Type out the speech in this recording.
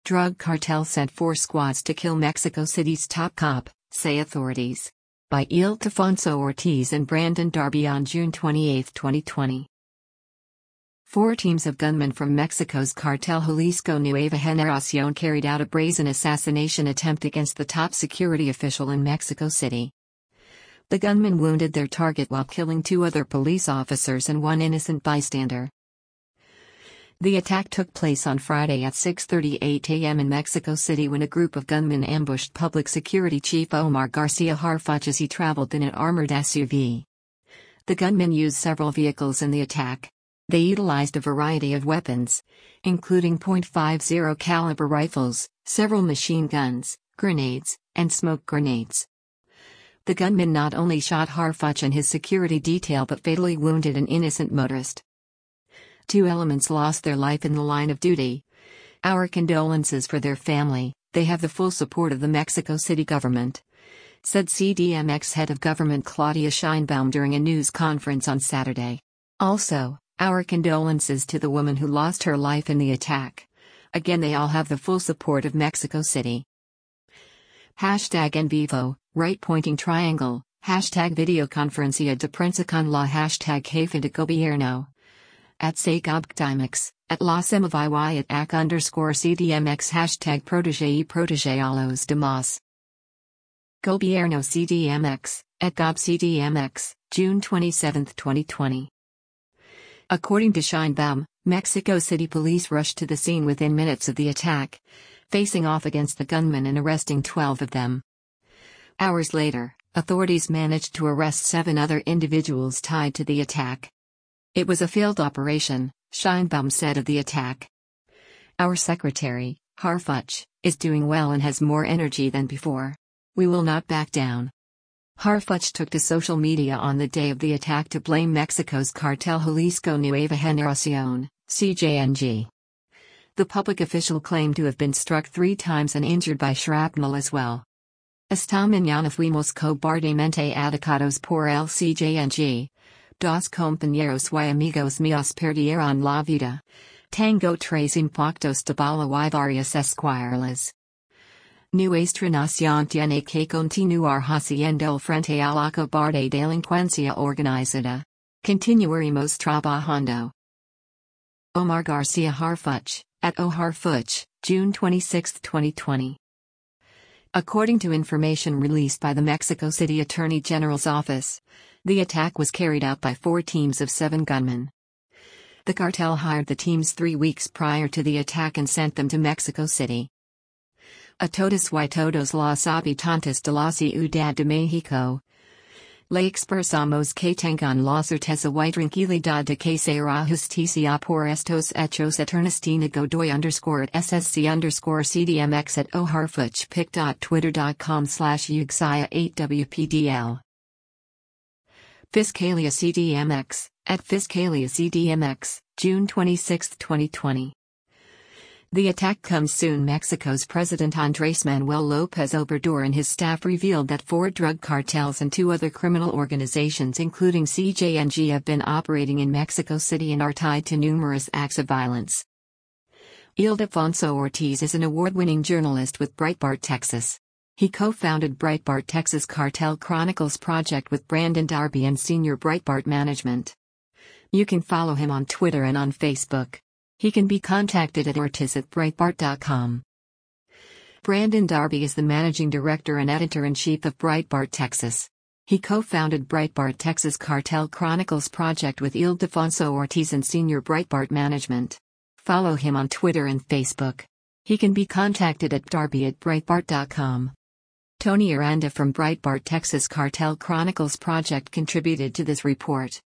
Drug cartel sent 4 squads to kill Mexico City's top cop, say authorities. By Ildefonso Ortiz and Brandon Darby on June 28, 2020. 4 teams of gunmen from Mexico's cartel Jalisco Nueva Generación carried out a brazen assassination attempt against the top security official in Mexico City. The gunmen wounded their target while killing 2 other police officers and 1 innocent bystander. The attack took place on Friday at 6:38 a.m. in Mexico City when a group of gunmen ambushed Public Security Chief Omar Garcia Harfuch as he traveled in an armored SUV. The gunmen used several vehicles in the attack. They utilized a variety of weapons, including .50 caliber rifles, several machine guns, grenades, and smoke grenades. The gunmen not only shot Harfuch and his security detail but fatally wounded an innocent motorist. 2 elements lost their life in the line of duty. Our condolences for their family, they have the full support of the Mexico City government, said CDMX head of government Claudia Sheinbaum during a news conference on Saturday. Also, our condolences to the woman who lost her life in the attack. Again, they all have the full support of Mexico City. Hashtag en vivo, right-pointing triangle, hashtag videoconferencia de prensa con la hashtag jefe de gobierno. At SAGOBCDIMX, at la SEMAVY at AC_CDMX hashtag protege y protege a los demás. Gobierno CDMX, at GOBCDMX, June 27, 2020. According to Sheinbaum, Mexico City police rushed to the scene within minutes of the attack, facing off against the gunmen and arresting 12 of them. Hours later, authorities managed to arrest 7 other individuals tied to the attack. It was a failed operation, Sheinbaum said of the attack. Our secretary, Harfuch, is doing well and has more energy than before. We will not back down. Harfuch took to social media on the day of the attack to blame Mexico's cartel Jalisco Nueva Generación, CJNG. The public official claimed to have been struck 3 times and injured by shrapnel as well. Esta mañana fuimos cobardemente atacados por el CJNG. Dos compañeros y amigos míos perdieron la vida. Tengo 3 impactos de bala y varias esquirlas. Nuestra nación tiene que continuar haciendo frente a la cobarde delincuencia organizada. Continuaremos trabajando. Omar Garcia Harfuch, at O Harfuch, June 26, 2020. According to information released by the Mexico City Attorney General's office, the attack was carried out by 4 teams of 7 gunmen. The cartel hired the teams 3 weeks prior to the attack and sent them to Mexico City. A todos y todos los habitantes de la Ciudad de México. Le expresamos que tengan la certeza y tranquilidad de que será justicia por estos hechos Ernestina Godoy _SSC_CDMX at oharfuchpic.twitter.com/uxia8wpdl. Fiscalia CDMX, at Fiscalia CDMX, June 26, 2020. The attack comes soon. Mexico's President Andrés Manuel López Obrador and his staff revealed that 4 drug cartels and 2 other criminal organizations including CJNG have been operating in Mexico City and are tied to numerous acts of violence. Ildefonso Ortiz is an award-winning journalist with Breitbart Texas. He co-founded Breitbart Texas Cartel Chronicles project with Brandon Darby and senior Breitbart management. You can follow him on Twitter and on Facebook. He can be contacted at ortiz@breitbart.com. Brandon Darby is the managing director and editor-in-chief of Breitbart Texas. He co-founded Breitbart Texas Cartel Chronicles project with Ildefonso Ortiz and senior Breitbart management. Follow him on Twitter and Facebook. He can be contacted at darby@breitbart.com. Tony Aranda from Breitbart Texas Cartel Chronicles project contributed to this report.